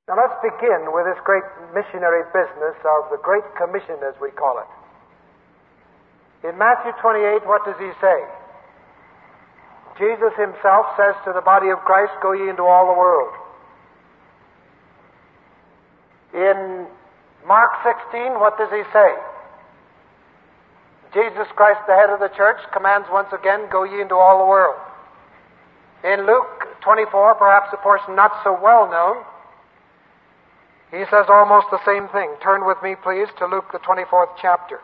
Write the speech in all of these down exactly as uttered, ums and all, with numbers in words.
Now let's begin with this great missionary business of the Great Commission, as we call it. In Matthew twenty-eight, what does he say? Jesus himself says to the body of Christ, "Go ye into all the world." In Mark sixteen, what does he say? Jesus Christ, the head of the church, commands once again, "Go ye into all the world." In Luke twenty-four, perhaps a portion not so well known, he says almost the same thing. Turn with me, please, to Luke, the twenty-fourth chapter.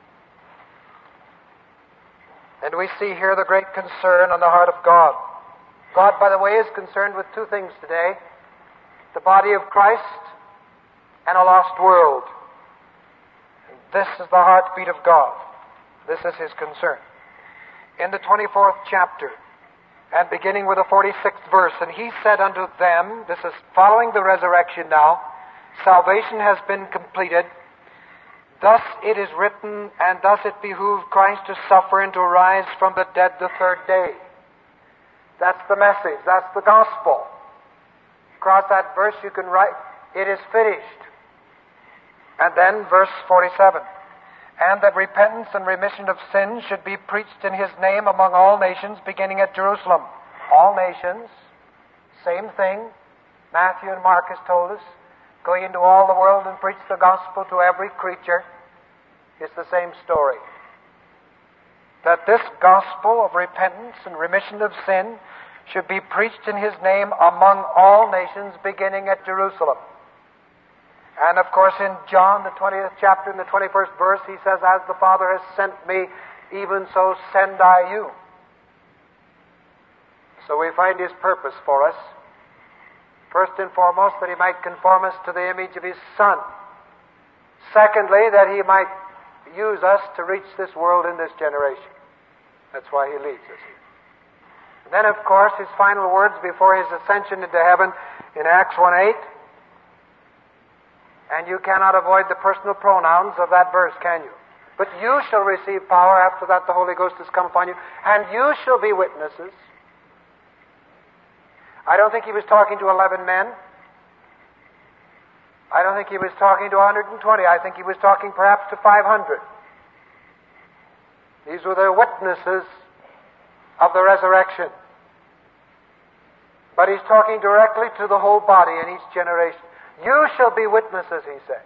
And we see here the great concern on the heart of God. God, by the way, is concerned with two things today: the body of Christ and a lost world. And this is the heartbeat of God. This is his concern. In the twenty-fourth chapter, and beginning with the forty-sixth verse, "And he said unto them," this is following the resurrection now, "Salvation has been completed. Thus it is written, and thus it behooved Christ to suffer and to rise from the dead the third day." That's the message. That's the gospel. Across that verse you can write, "It is finished." And then verse forty-seven, "And that repentance and remission of sins should be preached in his name among all nations, beginning at Jerusalem." All nations, same thing. Matthew and Mark has told us, "Go into all the world and preach the gospel to every creature." It's the same story. That this gospel of repentance and remission of sin should be preached in his name among all nations, beginning at Jerusalem. And of course in John, the twentieth chapter, in the twenty-first verse, he says, "As the Father has sent me, even so send I you." So we find his purpose for us. First and foremost, that he might conform us to the image of his Son. Secondly, that he might use us to reach this world in this generation. That's why he leads us here. And then, of course, his final words before his ascension into heaven in Acts one eight. And you cannot avoid the personal pronouns of that verse, can you? "But you shall receive power after that the Holy Ghost has come upon you, and you shall be witnesses." I don't think he was talking to eleven men. I don't think he was talking to one hundred twenty. I think he was talking perhaps to five hundred. These were the witnesses of the resurrection. But he's talking directly to the whole body in each generation. "You shall be witnesses," he says.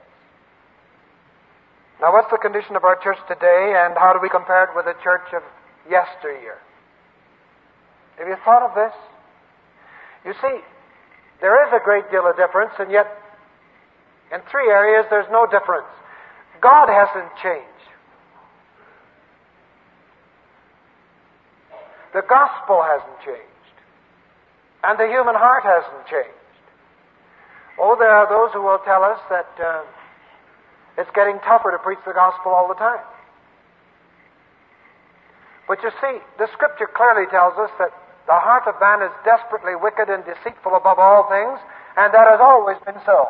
Now, what's the condition of our church today, and how do we compare it with the church of yesteryear? Have you thought of this? You see, there is a great deal of difference, and yet in three areas there's no difference. God hasn't changed. The gospel hasn't changed. And the human heart hasn't changed. Oh, there are those who will tell us that uh, it's getting tougher to preach the gospel all the time. But you see, the Scripture clearly tells us that the heart of man is desperately wicked and deceitful above all things, and that has always been so.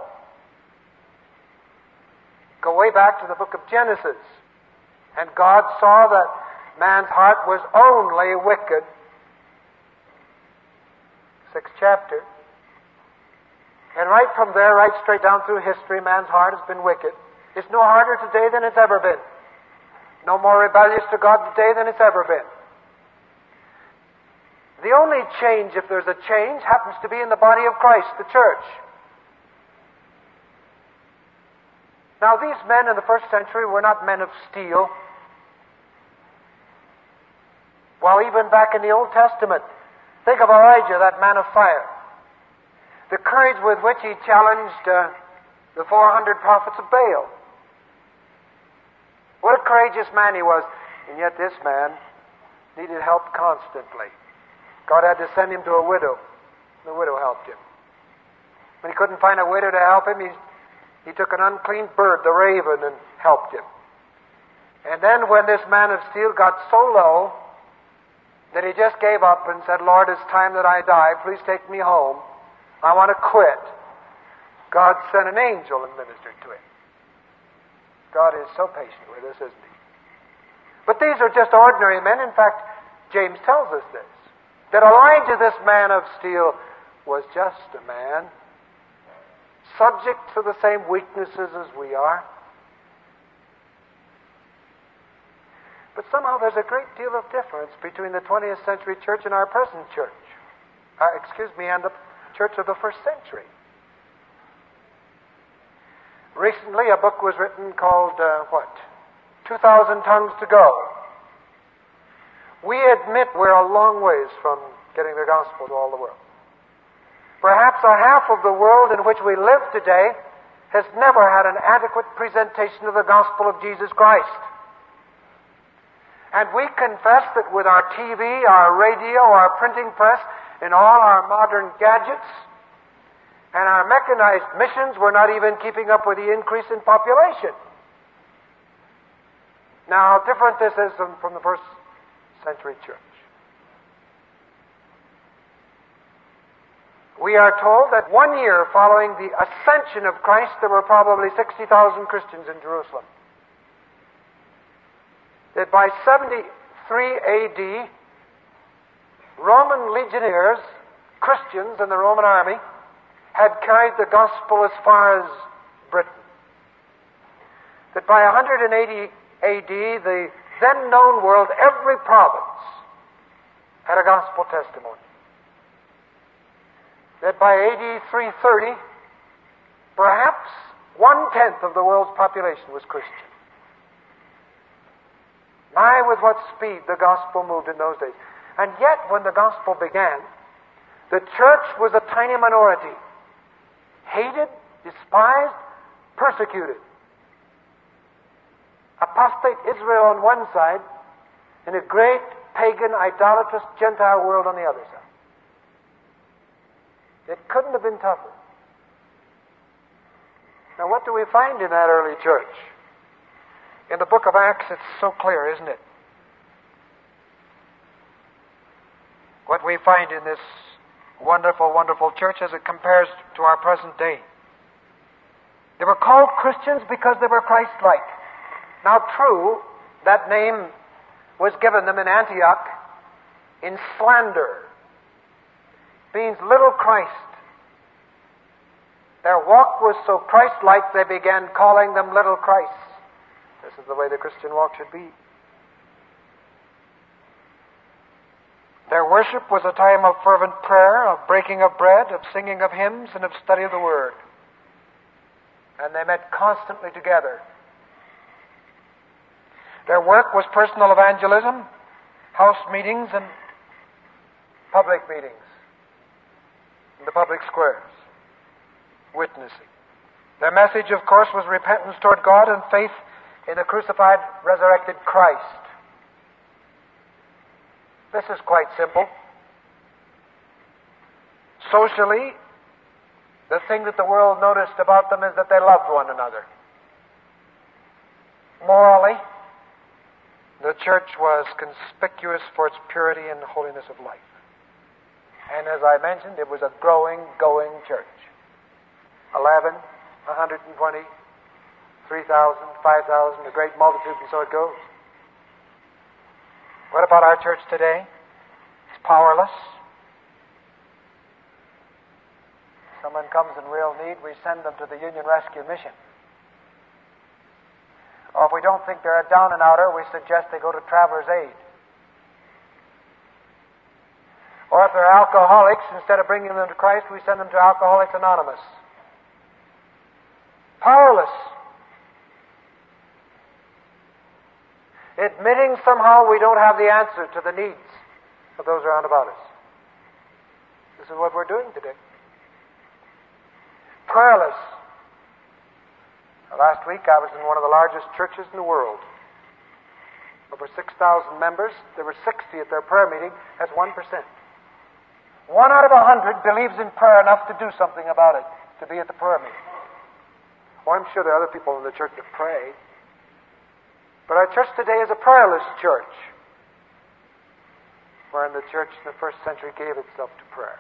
Go way back to the book of Genesis, and God saw that man's heart was only wicked. Sixth chapter. And right from there, right straight down through history, man's heart has been wicked. It's no harder today than it's ever been. No more rebellious to God today than it's ever been. The only change, if there's a change, happens to be in the body of Christ, the church. Now, these men in the first century were not men of steel. Well, even back in the Old Testament, think of Elijah, that man of fire. The courage with which he challenged uh, the four hundred prophets of Baal. What a courageous man he was. And yet this man needed help constantly. God had to send him to a widow. The widow helped him. When he couldn't find a widow to help him, he, he took an unclean bird, the raven, and helped him. And then when this man of steel got so low that he just gave up and said, "Lord, it's time that I die. Please take me home. I want to quit." God sent an angel and ministered to him. God is so patient with us, isn't he? But these are just ordinary men. In fact, James tells us this, that Elijah, this man of steel, was just a man subject to the same weaknesses as we are. But somehow there's a great deal of difference between the twentieth century church and our present church. Uh, excuse me, and the church of the first century. Recently, a book was written called, uh, what? two thousand Tongues to Go. We admit we're a long ways from getting the gospel to all the world. Perhaps a half of the world in which we live today has never had an adequate presentation of the gospel of Jesus Christ. And we confess that with our T V, our radio, our printing press, and all our modern gadgets, and our mechanized missions, we're not even keeping up with the increase in population. Now, how different this is from, from the first century church. We are told that one year following the ascension of Christ, there were probably sixty thousand Christians in Jerusalem. That by seventy-three A D, Roman legionnaires, Christians in the Roman army, had carried the gospel as far as Britain. That by one hundred eighty A D, the then known world, every province, had a gospel testimony. That by A D three thirty, perhaps one-tenth of the world's population was Christian. My, with what speed the gospel moved in those days. And yet, when the gospel began, the church was a tiny minority. Hated, despised, persecuted. Apostate Israel on one side, and a great pagan, idolatrous, Gentile world on the other side. It couldn't have been tougher. Now, what do we find in that early church? In the book of Acts, it's so clear, isn't it? What we find in this wonderful, wonderful church as it compares to our present day. They were called Christians because they were Christ-like. Now, true, that name was given them in Antioch in slander. It means little Christ. Their walk was so Christ-like, they began calling them little Christs. This is the way the Christian walk should be. Their worship was a time of fervent prayer, of breaking of bread, of singing of hymns, and of study of the Word. And they met constantly together. Their work was personal evangelism, house meetings, and public meetings in the public squares, witnessing. Their message, of course, was repentance toward God and faith in the crucified, resurrected Christ. This is quite simple. Socially, the thing that the world noticed about them is that they loved one another. Morally, the church was conspicuous for its purity and holiness of life. And as I mentioned, it was a growing, going church. Eleven, one hundred twenty, three thousand, five thousand, a great multitude, and so it goes. What about our church today? It's powerless. Someone comes in real need, we send them to the Union Rescue Mission. Or if we don't think they're a down and outer, we suggest they go to Travelers Aid. Or if they're alcoholics, instead of bringing them to Christ, we send them to Alcoholics Anonymous. Powerless. Admitting somehow we don't have the answer to the needs of those around about us. This is what we're doing today. Prayerless. Last week I was in one of the largest churches in the world. Over six thousand members. There were sixty at their prayer meeting. That's one percent. One out of a hundred believes in prayer enough to do something about it, to be at the prayer meeting. Well, I'm sure there are other people in the church that pray. But our church today is a prayerless church, wherein the church in the first century gave itself to prayer.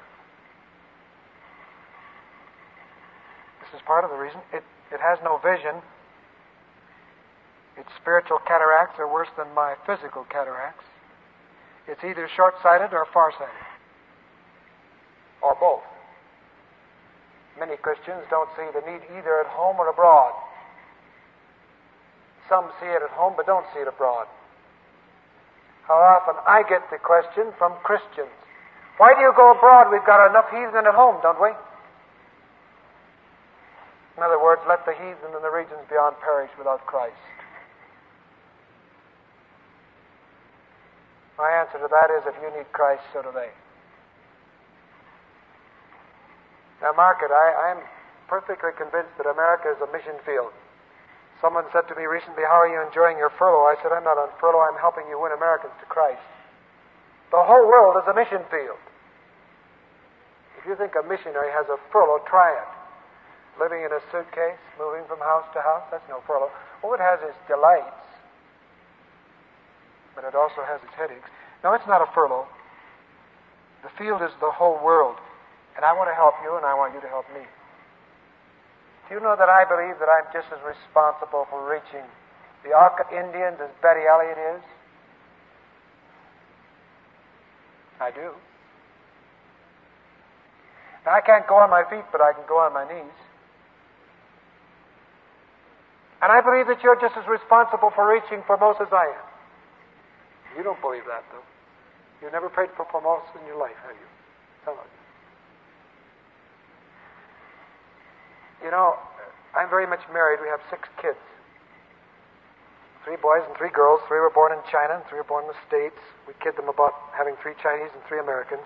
This is part of the reason. It, it has no vision. Its spiritual cataracts are worse than my physical cataracts. It's either short-sighted or far-sighted, or both. Many Christians don't see the need either at home or abroad. Some see it at home but don't see it abroad. How often I get the question from Christians, why do you go abroad? We've got enough heathen at home, don't we? In other words, let the heathen in the regions beyond perish without Christ. My answer to that is, if you need Christ, so do they. Now, mark it, I, I'm perfectly convinced that America is a mission field. Someone said to me recently, how are you enjoying your furlough? I said, I'm not on furlough, I'm helping you win Americans to Christ. The whole world is a mission field. If you think a missionary has a furlough, try it. Living in a suitcase, moving from house to house, that's no furlough. Oh, it has its delights, but it also has its headaches. No, it's not a furlough. The field is the whole world. And I want to help you, and I want you to help me. Do you know that I believe that I'm just as responsible for reaching the Auca Indians as Betty Elliott is? I do. Now, I can't go on my feet, but I can go on my knees. And I believe that you're just as responsible for reaching Formosa as I am. You don't believe that, though. You've never prayed for Formosa in your life, have you? Some of you. You know, I'm very much married. We have six kids. Three boys and three girls. Three were born in China and three were born in the States. We kid them about having three Chinese and three Americans.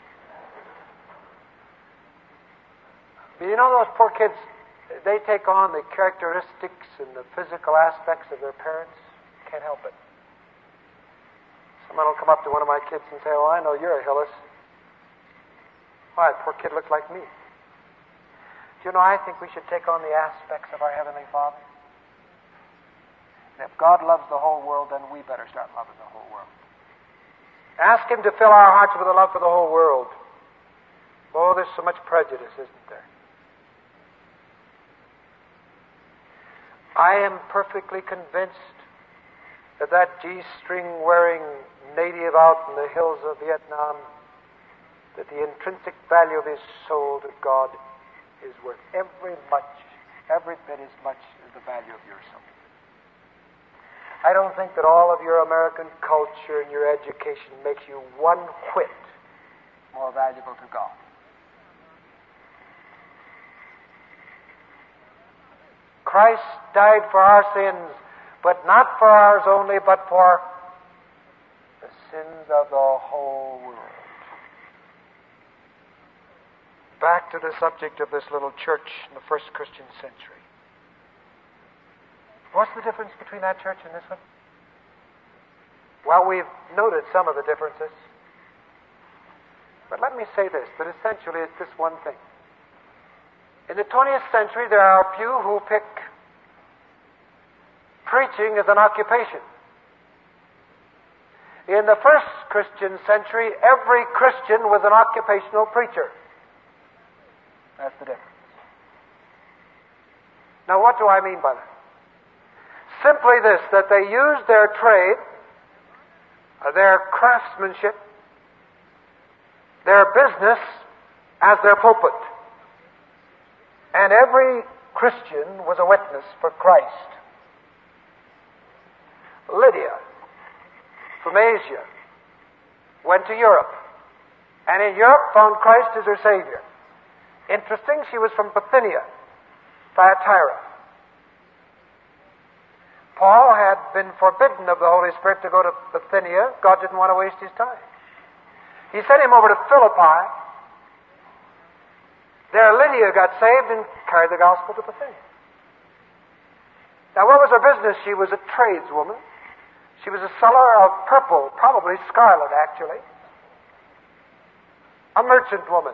But you know, those poor kids, they take on the characteristics and the physical aspects of their parents. Can't help it. Someone will come up to one of my kids and say, oh, I know you're a Hillis. Why, that poor kid looks like me. Do you know, I think we should take on the aspects of our Heavenly Father. And if God loves the whole world, then we better start loving the whole world. Ask Him to fill our hearts with a love for the whole world. Oh, there's so much prejudice, isn't there? I am perfectly convinced that that G-string wearing native out in the hills of Vietnam, that the intrinsic value of his soul to God is worth every much, every bit as much as the value of your soul. I don't think that all of your American culture and your education makes you one whit more valuable to God. Christ died for our sins, but not for ours only, but for the sins of the whole world. Back to the subject of this little church in the first Christian century. What's the difference between that church and this one? Well, we've noted some of the differences. But let me say this, that essentially it's this one thing. In the twentieth century, there are a few who pick preaching as an occupation. In the first Christian century, every Christian was an occupational preacher. That's the difference. Now, what do I mean by that? Simply this, that they used their trade, their craftsmanship, their business as their pulpit. And every Christian was a witness for Christ. Lydia, from Asia, went to Europe, and in Europe found Christ as her Savior. Interesting, she was from Bithynia, Thyatira. Paul had been forbidden of the Holy Spirit to go to Bithynia. God didn't want to waste his time. He sent him over to Philippi. There Lydia got saved and carried the gospel to Bithynia. Now, what was her business? She was a tradeswoman. She was a seller of purple, probably scarlet, actually. A merchant woman.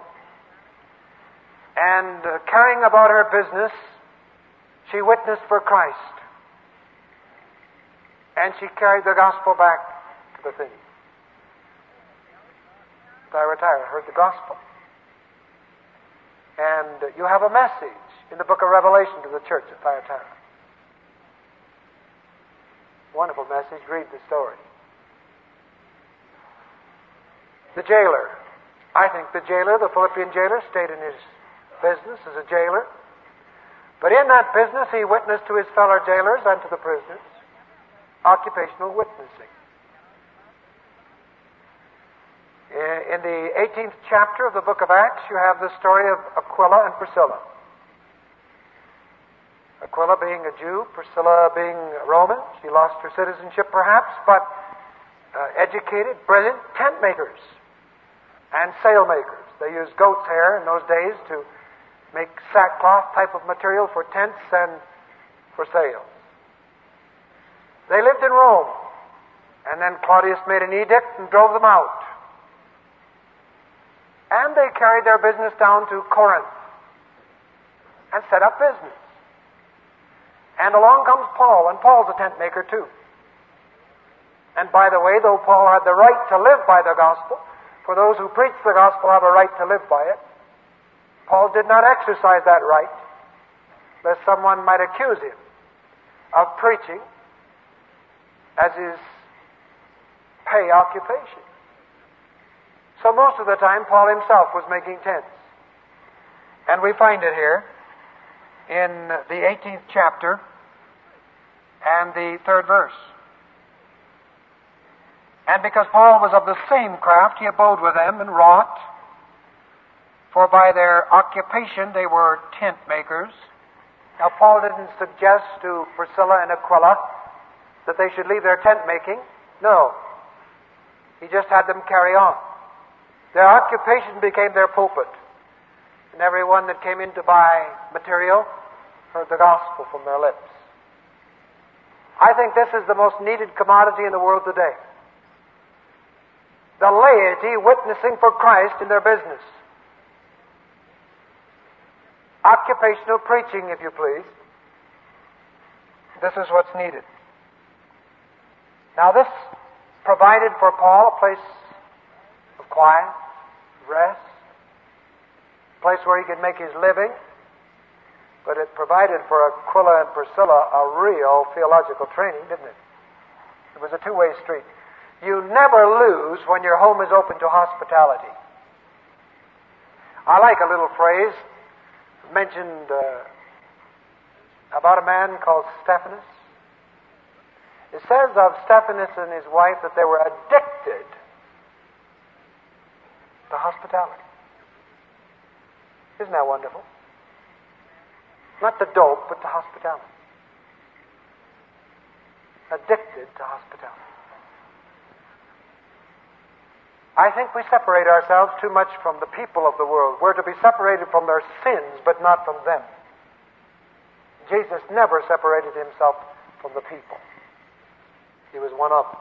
And uh, carrying about her business, she witnessed for Christ. And she carried the gospel back to Bithynia. Thyatira heard the gospel. And uh, you have a message in the book of Revelation to the church of Thyatira. Wonderful message. Read the story. The jailer. I think the jailer, the Philippian jailer, stayed in his business as a jailer. But in that business, he witnessed to his fellow jailers and to the prisoners. Occupational witnessing. In the eighteenth chapter of the book of Acts, you have the story of Aquila and Priscilla. Aquila being a Jew, Priscilla being a Roman. She lost her citizenship perhaps, but uh, educated, brilliant tent makers and sail makers. They used goat's hair in those days to make sackcloth type of material for tents and for sails. They lived in Rome, and then Claudius made an edict and drove them out. And they carried their business down to Corinth and set up business. And along comes Paul, and Paul's a tent maker too. And by the way, though Paul had the right to live by the gospel, for those who preach the gospel have a right to live by it, Paul did not exercise that right, lest someone might accuse him of preaching as his pay occupation. So most of the time, Paul himself was making tents. And we find it here in the eighteenth chapter and the third verse. And because Paul was of the same craft, he abode with them and wrought, for by their occupation they were tent makers. Now Paul didn't suggest to Priscilla and Aquila that they should leave their tent making. No. He just had them carry on. Their occupation became their pulpit. And everyone that came in to buy material heard the gospel from their lips. I think this is the most needed commodity in the world today. The laity witnessing for Christ in their business. Occupational preaching, if you please. This is what's needed. Now this provided for Paul a place of quiet, rest, a place where he could make his living, but it provided for Aquila and Priscilla a real theological training, didn't it? It was a two-way street. You never lose when your home is open to hospitality. I like a little phrase mentioned uh, about a man called Stephanus. It says of Stephanus and his wife that they were addicted to hospitality. Isn't that wonderful? Not the dope, but to hospitality. Addicted to hospitality. I think we separate ourselves too much from the people of the world. We're to be separated from their sins, but not from them. Jesus never separated himself from the people. He was one of them.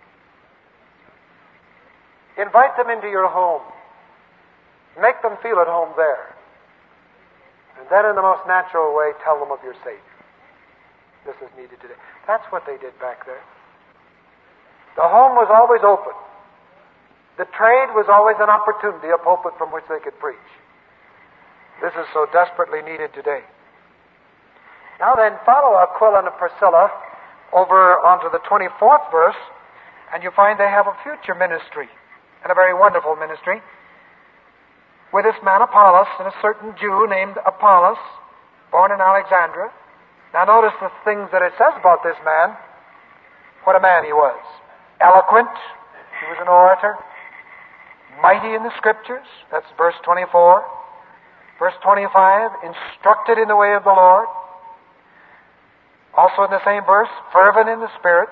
Invite them into your home. Make them feel at home there. And then in the most natural way, tell them of your Savior. This is needed today. That's what they did back there. The home was always open. The trade was always an opportunity, a pulpit from which they could preach. This is so desperately needed today. Now then, follow Aquila and Priscilla over onto the twenty-fourth verse, and you find they have a future ministry, and a very wonderful ministry, with this man Apollos and a certain Jew named Apollos, born in Alexandria. Now notice the things that it says about this man. What a man he was. Eloquent. He was an orator. Mighty in the Scriptures. That's verse twenty-four. Verse twenty-five, instructed in the way of the Lord. Also in the same verse, fervent in the Spirit.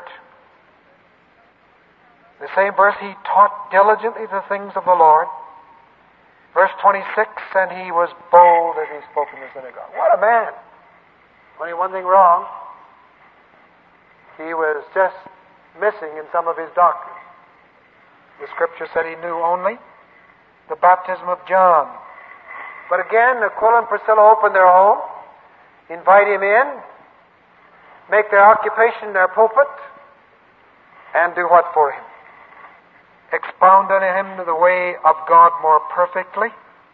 The same verse, he taught diligently the things of the Lord. Verse twenty-six, and he was bold as he spoke in the synagogue. What a man! Only one thing wrong. He was just missing in some of his doctrine. The Scripture said he knew only the baptism of John. But again, Aquila and Priscilla open their home, invite him in, make their occupation their pulpit, and do what for him? Expound unto him the way of God more perfectly.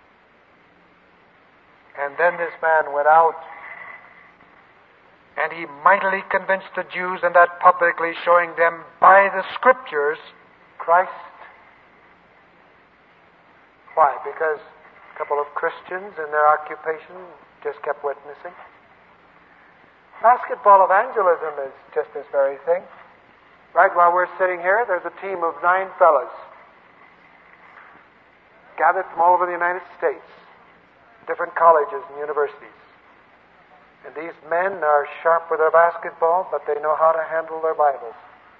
And then this man went out, and he mightily convinced the Jews, and that publicly, showing them by the Scriptures Christ. Why? Because A couple of Christians in their occupation just kept witnessing. Basketball evangelism is just this very thing. Right while we're sitting here, there's a team of nine fellows gathered from all over the United States, different colleges and universities. And these men are sharp with their basketball, but they know how to handle their Bibles.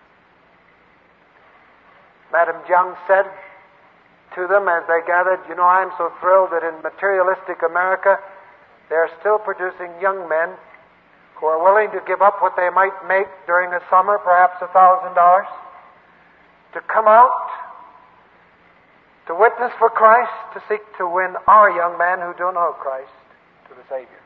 Madam Jiang said to them as they gathered, "You know, I'm so thrilled that in materialistic America, they're still producing young men who are willing to give up what they might make during the summer, perhaps a thousand dollars, to come out, to witness for Christ, to seek to win our young men who don't know Christ to the Savior."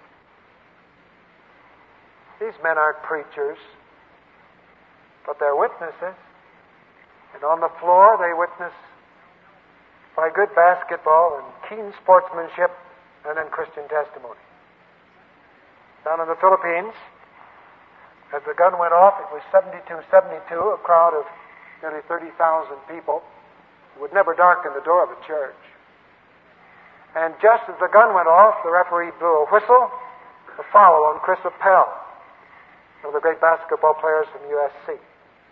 These men aren't preachers, but they're witnesses. And on the floor, they witness by good basketball and keen sportsmanship and then Christian testimony. Down in the Philippines, as the gun went off, it was seventy-two seventy-two, a crowd of nearly thirty thousand people who would never darken the door of a church. And just as the gun went off, the referee blew a whistle, a foul on Chris Appel, one of the great basketball players from U S C.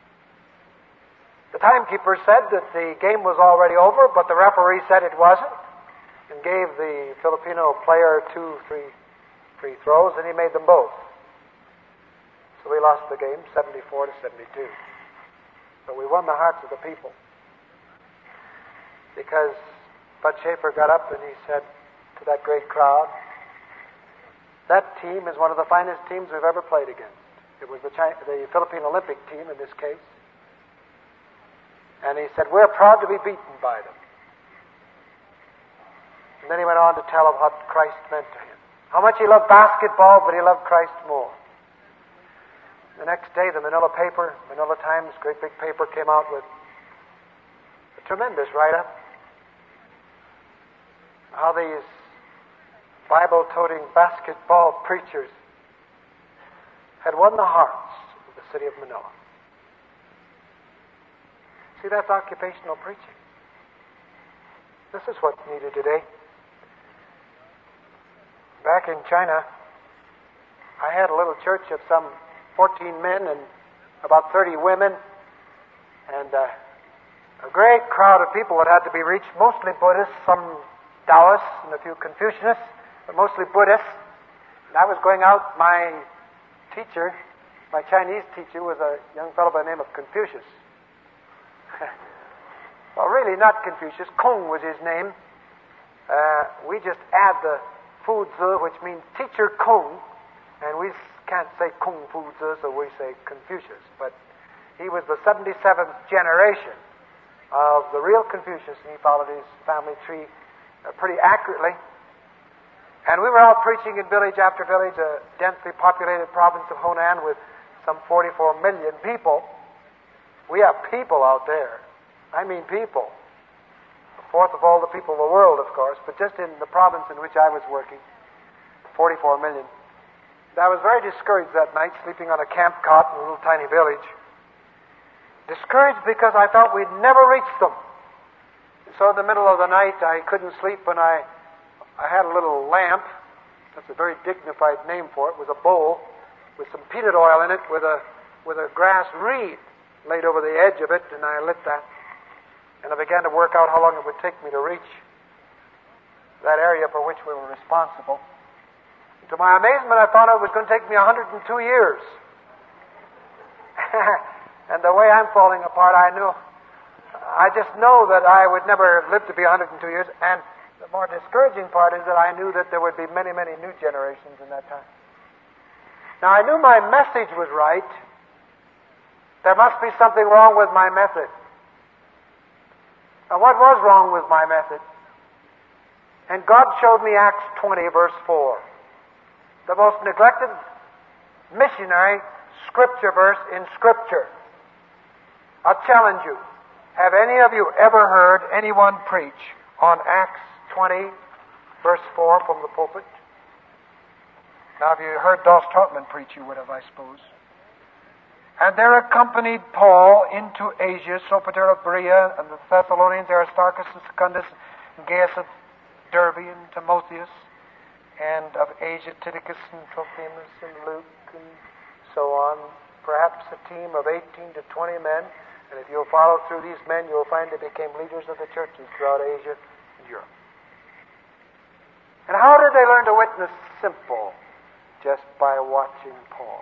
The timekeeper said that the game was already over, but the referee said it wasn't, and gave the Filipino player two, three free throws, and he made them both. So we lost the game, seventy-four to seventy-two. But we won the hearts of the people, because Bud Schaefer got up and he said to that great crowd, "That team is one of the finest teams we've ever played against." It was the, China, the Philippine Olympic team in this case. And he said, "We're proud to be beaten by them." And then he went on to tell of what Christ meant to him. How much he loved basketball, but he loved Christ more. The next day, the Manila paper, Manila Times, great big paper, came out with a tremendous write-up. How these Bible-toting basketball preachers had won the hearts of the city of Manila. See, that's occupational preaching. This is what's needed today. Back in China, I had a little church of some fourteen men and about thirty women, and uh, a great crowd of people that had to be reached, mostly Buddhists, some Taoists, and a few Confucianists, but mostly Buddhists. And I was going out, my teacher, my Chinese teacher, was a young fellow by the name of Confucius. Well, really not Confucius. Kong was his name. Uh, we just add the Fu Zi, which means teacher Kong, and we can't say Kung Fu Zi, so we say Confucius. But he was the seventy-seventh generation of the real Confucius, and he followed his family tree uh, pretty accurately. And we were out preaching in village after village, a densely populated province of Honan with some forty-four million people. We have people out there. I mean people. A fourth of all the people of the world, of course, but just in the province in which I was working, forty-four million. I was very discouraged that night, sleeping on a camp cot in a little tiny village. Discouraged because I felt we'd never reach them. So in the middle of the night, I couldn't sleep, and I, I had a little lamp. That's a very dignified name for it. It was a bowl with some peanut oil in it with a, with a grass reed laid over the edge of it, and I lit that. And I began to work out how long it would take me to reach that area for which we were responsible. To my amazement, I found out it was going to take me one hundred two years. And the way I'm falling apart, I knew, I just know that I would never live to be one hundred two years. And the more discouraging part is that I knew that there would be many, many new generations in that time. Now, I knew my message was right. There must be something wrong with my method. Now, what was wrong with my method? And God showed me Acts twenty, verse four. The most neglected missionary scripture verse in Scripture. I'll challenge you. Have any of you ever heard anyone preach on Acts twenty, verse four from the pulpit? Now, if you heard Doss Trautman preach, you would have, I suppose. And there accompanied Paul into Asia, Sopater of Berea, and the Thessalonians, Aristarchus and Secundus, and Gaius of Derbe and Timotheus, and of Asia Tychicus and Trophimus and Luke and so on. Perhaps a team of eighteen to twenty men. And if you'll follow through these men, you'll find they became leaders of the churches throughout Asia and Europe. And how did they learn to witness? Simple. Just by watching Paul.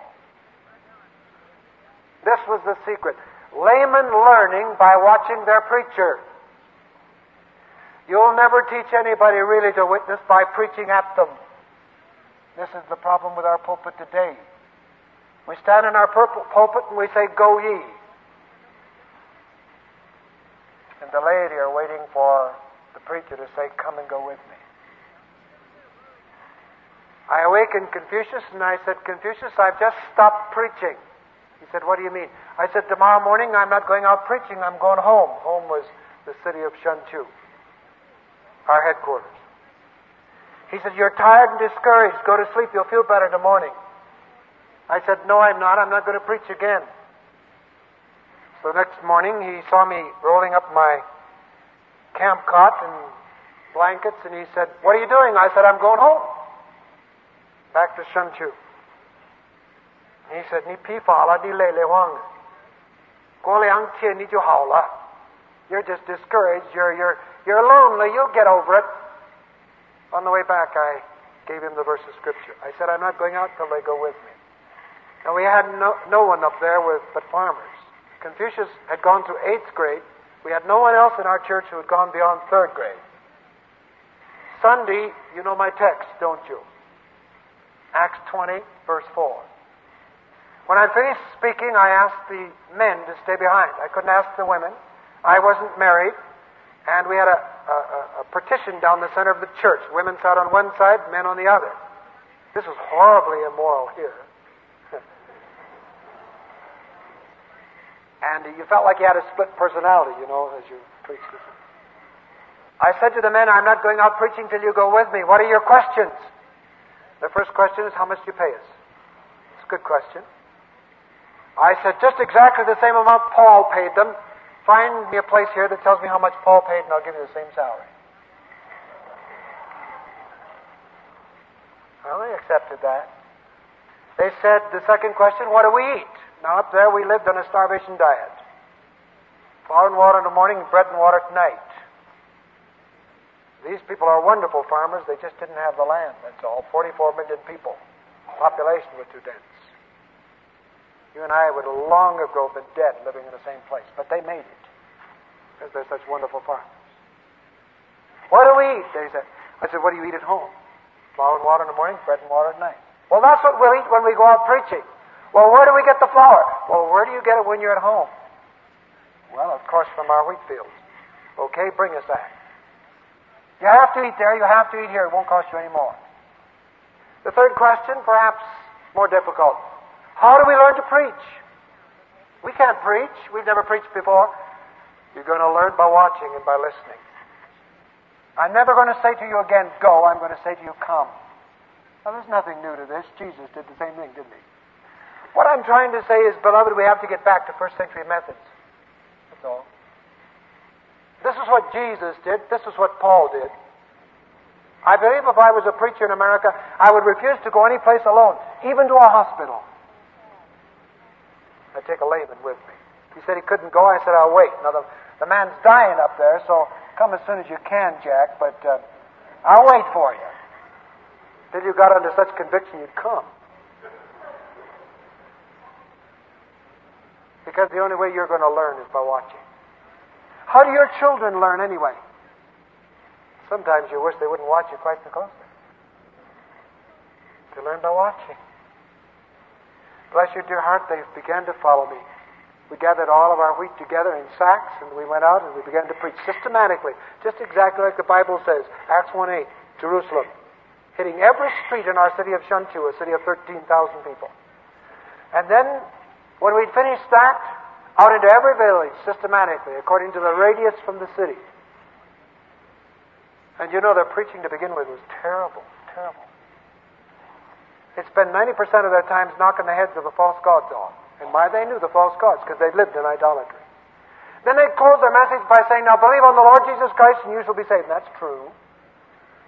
This was the secret. Laymen learning by watching their preacher. You'll never teach anybody really to witness by preaching at them. This is the problem with our pulpit today. We stand in our pulpit and we say, "Go ye." And the laity are waiting for the preacher to say, "Come and go with me." I awakened Confucius and I said, "Confucius, I've just stopped preaching." He said, "What do you mean?" I said, "Tomorrow morning I'm not going out preaching, I'm going home." Home was the city of Shanchu, our headquarters. He said, "You're tired and discouraged. Go to sleep. You'll feel better in the morning." I said, "No, I'm not. I'm not going to preach again." So next morning he saw me rolling up my camp cot and blankets and he said, "What are you doing?" I said, "I'm going home. Back to Shanchu." He said, "Ni pi fa la di lei lei wang. Guo liang qian ni jiu hao le. You're just discouraged. You're you're you're lonely. You'll get over it." On the way back, I gave him the verse of Scripture. I said, "I'm not going out till they go with me." And we had no no one up there with but farmers. Confucius had gone through eighth grade. We had no one else in our church who had gone beyond third grade. Sunday, you know my text, don't you? Acts twenty, verse four. When I finished speaking, I asked the men to stay behind. I couldn't ask the women. I wasn't married. And we had a, a, a partition down the center of the church. Women sat on one side, men on the other. This was horribly immoral here. And you felt like you had a split personality, you know, as you preached this. I said to the men, "I'm not going out preaching till you go with me. What are your questions?" The first question is, "How much do you pay us?" It's a good question. I said, "Just exactly the same amount Paul paid them. Find me a place here that tells me how much Paul paid and I'll give you the same salary." Well, they accepted that. They said, the second question, "What do we eat?" Now, up there we lived on a starvation diet. Flour and water in the morning, bread and water at night. These people are wonderful farmers. They just didn't have the land, that's all. forty-four million people. Population was too dense. You and I would long ago been dead living in the same place, but they made it because they're such wonderful farmers. "What do we eat?" They said. I said, "What do you eat at home?" "Flour and water in the morning, bread and water at night." "Well, that's what we'll eat when we go out preaching." "Well, where do we get the flour?" "Well, where do you get it when you're at home?" "Well, of course, from our wheat fields." "Okay, bring us that." You have to eat there, you have to eat here. It won't cost you any more. The third question, perhaps more difficult. How do we learn to preach? We can't preach. We've never preached before. You're going to learn by watching and by listening. I'm never going to say to you again, "Go." I'm going to say to you, "Come." Now, there's nothing new to this. Jesus did the same thing, didn't he? What I'm trying to say is, beloved, we have to get back to first century methods. That's all. This is what Jesus did. This is what Paul did. I believe if I was a preacher in America, I would refuse to go any place alone, even to a hospital. I'd take a layman with me. He said he couldn't go. I said, "I'll wait." Now, the, the man's dying up there, so come as soon as you can, Jack, but uh, I'll wait for you. Till you got under such conviction you'd come. Because the only way you're going to learn is by watching. How do your children learn anyway? Sometimes you wish they wouldn't watch you quite so closely. They learn by watching. Bless your dear heart, they began to follow me. We gathered all of our wheat together in sacks, and we went out and we began to preach systematically, just exactly like the Bible says, Acts one eight, Jerusalem, hitting every street in our city of Shanchu, a city of thirteen thousand people. And then, when we'd finished that, out into every village, systematically, according to the radius from the city. And you know, their preaching to begin with was terrible, terrible. It spent ninety percent of their times knocking the heads of the false gods off. And why they knew the false gods? Because they lived in idolatry. Then they'd close their message by saying, "Now believe on the Lord Jesus Christ and you shall be saved." And that's true.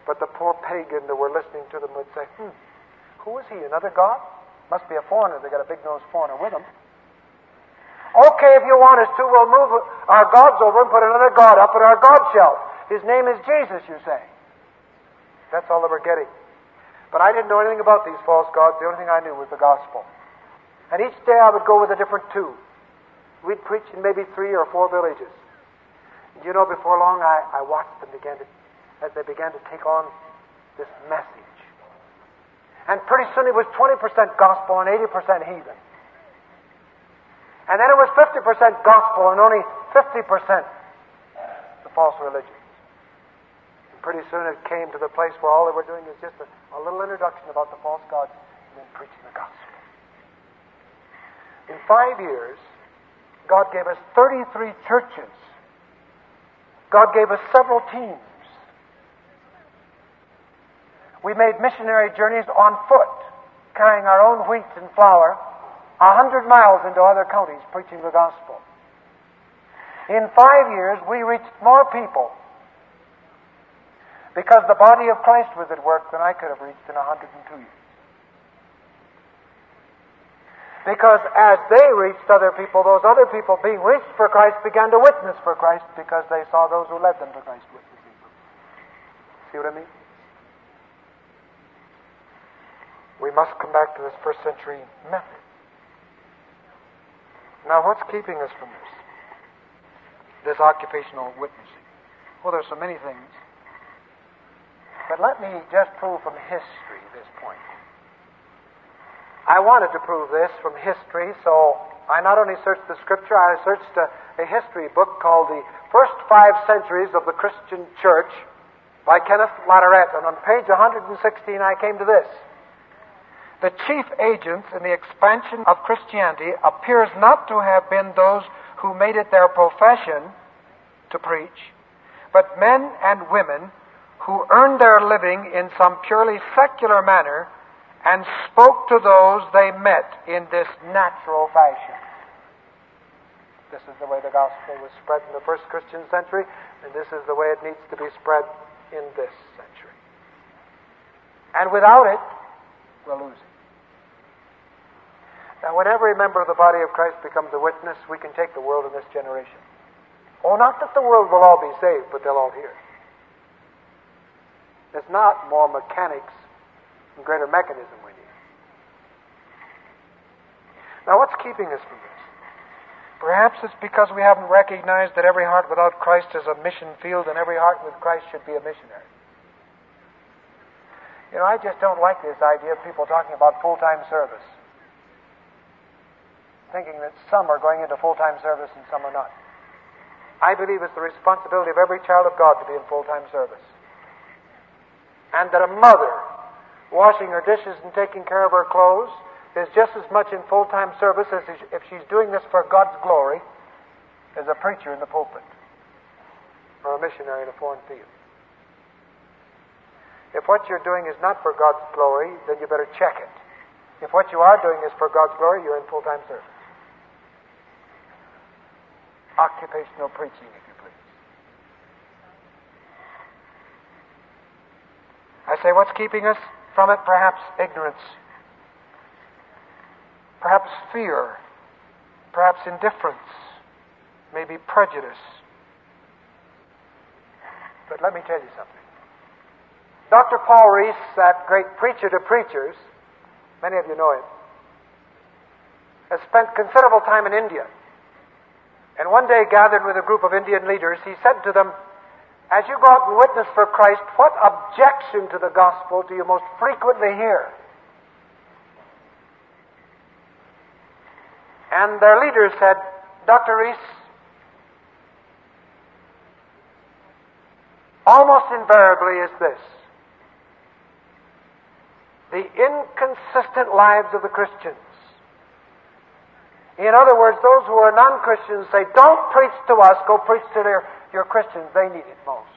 But the poor pagan that were listening to them would say, hmm, who is he, another god? Must be a foreigner. They got a big-nosed foreigner with them. Okay, if you want us to, we'll move our gods over and put another god up at our god shelf. His name is Jesus, you say. That's all they were getting. But I didn't know anything about these false gods. The only thing I knew was the gospel. And each day I would go with a different tune. We'd preach in maybe three or four villages. And you know, before long, I, I watched them begin to, as they began to take on this message. And pretty soon it was twenty percent gospel and eighty percent heathen. And then it was fifty percent gospel and only fifty percent the false religions. And pretty soon it came to the place where all they were doing is just a, a little introduction about the false gods and then preaching the gospel. In five years, God gave us thirty-three churches. God gave us several teams. We made missionary journeys on foot, carrying our own wheat and flour, a hundred miles into other counties preaching the gospel. In five years, we reached more people because the body of Christ was at work than I could have reached in a hundred and two years. Because as they reached other people, those other people being reached for Christ began to witness for Christ because they saw those who led them to Christ witnessing for Him. See what I mean? We must come back to this first century method. Now, what's keeping us from this? This occupational witnessing. Well, there's so many things. But let me just prove from history this point. I wanted to prove this from history, so I not only searched the Scripture, I searched a, a history book called The First Five Centuries of the Christian Church by Kenneth Latourette. And on page one hundred sixteen, I came to this. The chief agents in the expansion of Christianity appears not to have been those who made it their profession to preach, but men and women who earned their living in some purely secular manner and spoke to those they met in this natural fashion. This is the way the gospel was spread in the first Christian century, and this is the way it needs to be spread in this century. And without it, we're losing. Now, when every member of the body of Christ becomes a witness, we can take the world in this generation. Oh, not that the world will all be saved, but they'll all hear. It's not more mechanics and greater mechanism we need. Now, what's keeping us from this? Perhaps it's because we haven't recognized that every heart without Christ is a mission field and every heart with Christ should be a missionary. You know, I just don't like this idea of people talking about full-time service, thinking that some are going into full-time service and some are not. I believe it's the responsibility of every child of God to be in full-time service. And that a mother washing her dishes and taking care of her clothes is just as much in full-time service as if she's doing this for God's glory as a preacher in the pulpit or a missionary in a foreign field. If what you're doing is not for God's glory, then you better check it. If what you are doing is for God's glory, you're in full-time service. Occupational preaching, if you please. I say, what's keeping us from it? Perhaps ignorance. Perhaps fear. Perhaps indifference. Maybe prejudice. But let me tell you something. Doctor Paul Rees, that great preacher to preachers, many of you know him, has spent considerable time in India. And one day, gathered with a group of Indian leaders, he said to them, as you go out and witness for Christ, what objection to the gospel do you most frequently hear? And their leaders said, Doctor Rees, almost invariably is this: the inconsistent lives of the Christians. In other words, those who are non-Christians say, don't preach to us, go preach to their, your Christians. They need it most.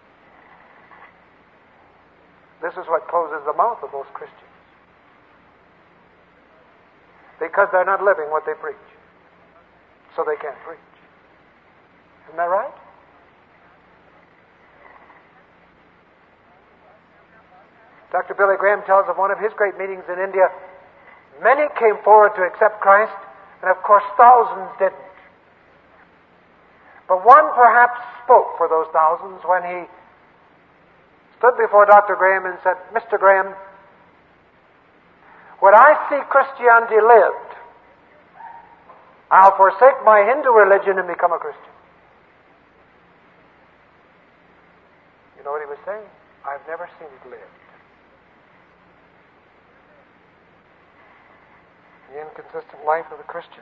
This is what closes the mouth of most Christians. Because they're not living what they preach. So they can't preach. Isn't that right? Doctor Billy Graham tells of one of his great meetings in India. Many came forward to accept Christ, and of course thousands didn't. But one perhaps spoke for those thousands when he stood before Doctor Graham and said, Mister Graham, when I see Christianity lived, I'll forsake my Hindu religion and become a Christian. You know what he was saying? I've never seen it lived. The inconsistent life of the Christian.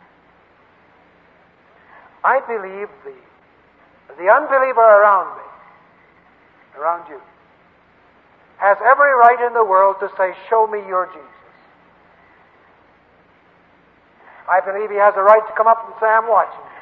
I believe the, the unbeliever around me, around you, has every right in the world to say, show me your Jesus. I believe he has a right to come up and say, I'm watching you.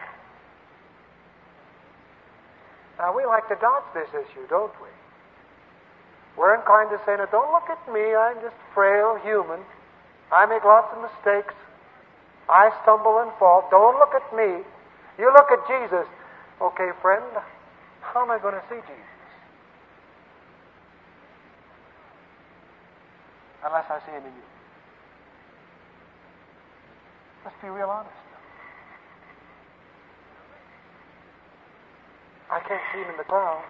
Now, we like to dodge this issue, don't we? We're inclined to say, now, don't look at me. I'm just frail, human. I make lots of mistakes. I stumble and fall. Don't look at me. You look at Jesus. Okay, friend, how am I going to see Jesus? Unless I see him in you. Let's be real honest. I can't see him in the crowd.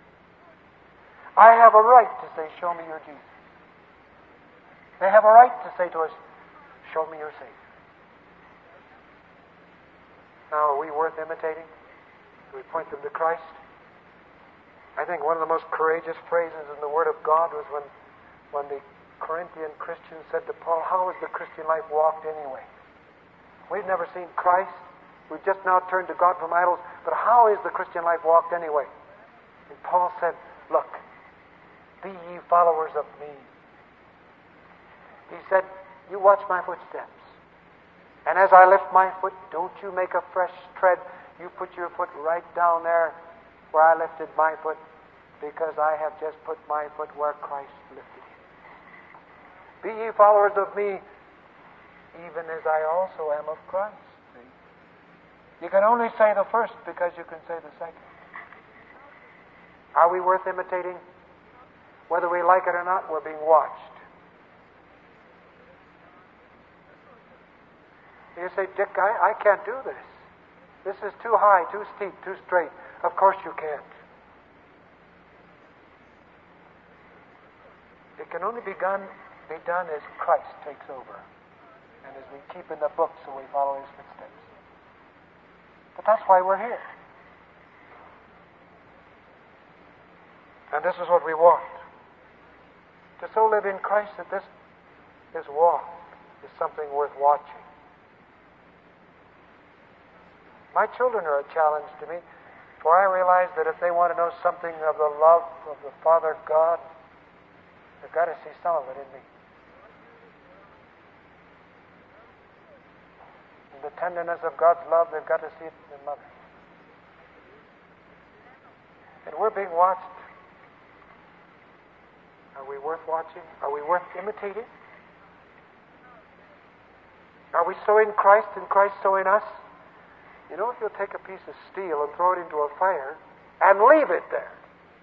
I have a right to say, show me your Jesus. They have a right to say to us, show me your Savior. Now, are we worth imitating? Do we point them to Christ? I think one of the most courageous phrases in the Word of God was when, when the Corinthian Christians said to Paul, how is the Christian life walked anyway? We've never seen Christ. We've just now turned to God from idols. But how is the Christian life walked anyway? And Paul said, look, be ye followers of me. He said, you watch my footsteps. And as I lift my foot, don't you make a fresh tread. You put your foot right down there where I lifted my foot, because I have just put my foot where Christ lifted his. Be ye followers of me, even as I also am of Christ. See? You can only say the first because you can say the second. Are we worth imitating? Whether we like it or not, we're being watched. You say, Dick, I, I can't do this. This is too high, too steep, too straight. Of course you can't. It can only be done, be done as Christ takes over. And as we keep in the book so we follow his footsteps. But that's why we're here. And this is what we want. To so live in Christ that this, this walk is something worth watching. My children are a challenge to me, for I realize that if they want to know something of the love of the Father God, they've got to see some of it in me. And the tenderness of God's love, they've got to see it in Mother. And we're being watched. Are we worth watching? Are we worth imitating? Are we so in Christ and Christ so in us? You know, if you'll take a piece of steel and throw it into a fire and leave it there,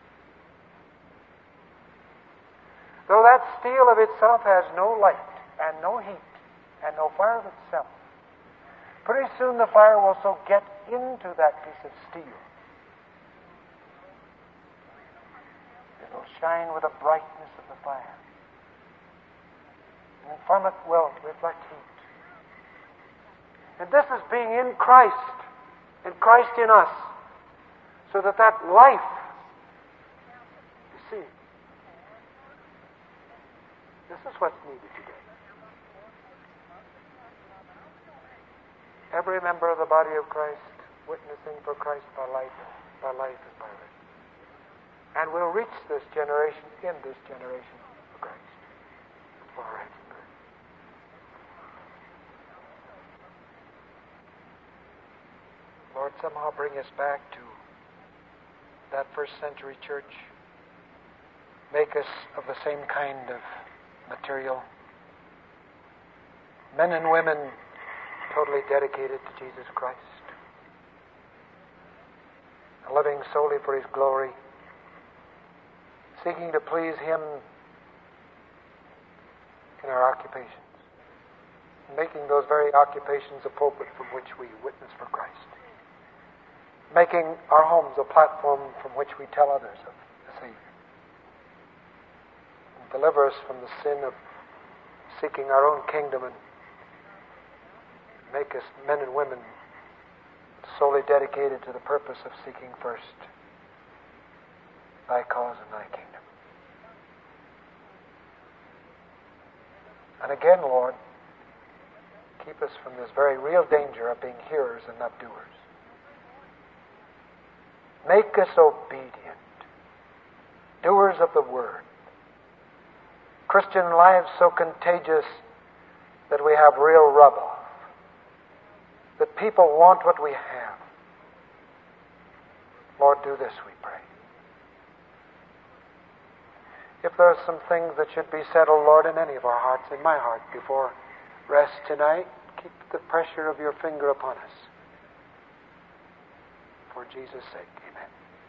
though that steel of itself has no light and no heat and no fire of itself, pretty soon the fire will so get into that piece of steel, it will shine with the brightness of the fire. And from it will reflect heat. And this is being in Christ, and Christ in us, so that that life, you see, this is what's needed today. Every member of the body of Christ witnessing for Christ by life, by life and by life. And we'll reach this generation in this generation for Christ. All right. Lord, somehow bring us back to that first century church. Make us of the same kind of material. Men and women totally dedicated to Jesus Christ. Living solely for his glory. Seeking to please him in our occupations, making those very occupations a pulpit from which we witness for Christ, making our homes a platform from which we tell others of the Savior. And deliver us from the sin of seeking our own kingdom, and make us men and women solely dedicated to the purpose of seeking first Thy cause and Thy kingdom. And again, Lord, keep us from this very real danger of being hearers and not doers. Make us obedient, doers of the Word. Christian lives so contagious that we have real rub off, that people want what we have. Lord, do this, we pray. If there are some things that should be settled, Lord, in any of our hearts, in my heart, before rest tonight, keep the pressure of your finger upon us. For Jesus' sake, amen.